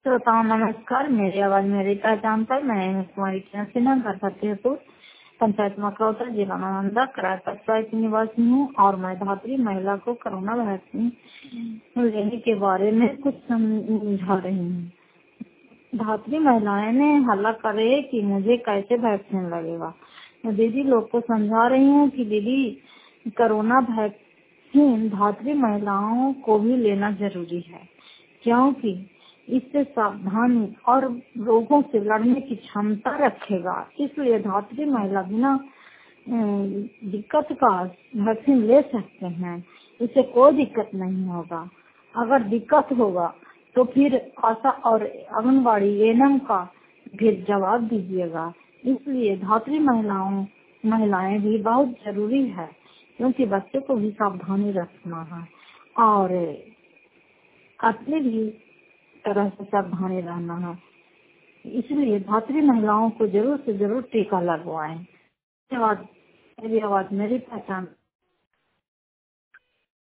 श्रोताओं नमस्कार। मेरी आवाज मेरी पहचान पर मैं कुमारी सिन्हा घर फतेहपुर पंचायत मकरौता जिला नालंदा किराए पर की निवासी हूँ और मैं धात्री महिला को कोरोना वैक्सीन लेने के बारे में कुछ समझा रही हूँ। धात्री महिलाएं ने हल्ला करे कि मुझे कैसे वैक्सीन लगेगा। मैं दीदी लोग को समझा रही हूँ कि दीदी कोरोना वैक्सीन धात्री महिलाओं को भी लेना जरूरी है, क्योंकि इससे सावधानी और रोगों से लड़ने की क्षमता रखेगा। इसलिए धात्री महिला बिना दिक्कत का वैक्सीन ले सकते हैं। इससे कोई दिक्कत नहीं होगा। अगर दिक्कत होगा तो फिर आशा और आंगनबाड़ी एएनएम का फिर जवाब दीजिएगा। इसलिए धात्री महिलाएं भी बहुत जरूरी है, क्योंकि बच्चे को भी सावधानी रखना है और अपने भी तरह से सावधानी रहना है। इसलिए धात्री महिलाओं को जरूर से जरूर टीका लगवाएं। धन्यवाद। मेरी आवाज मेरी पहचान।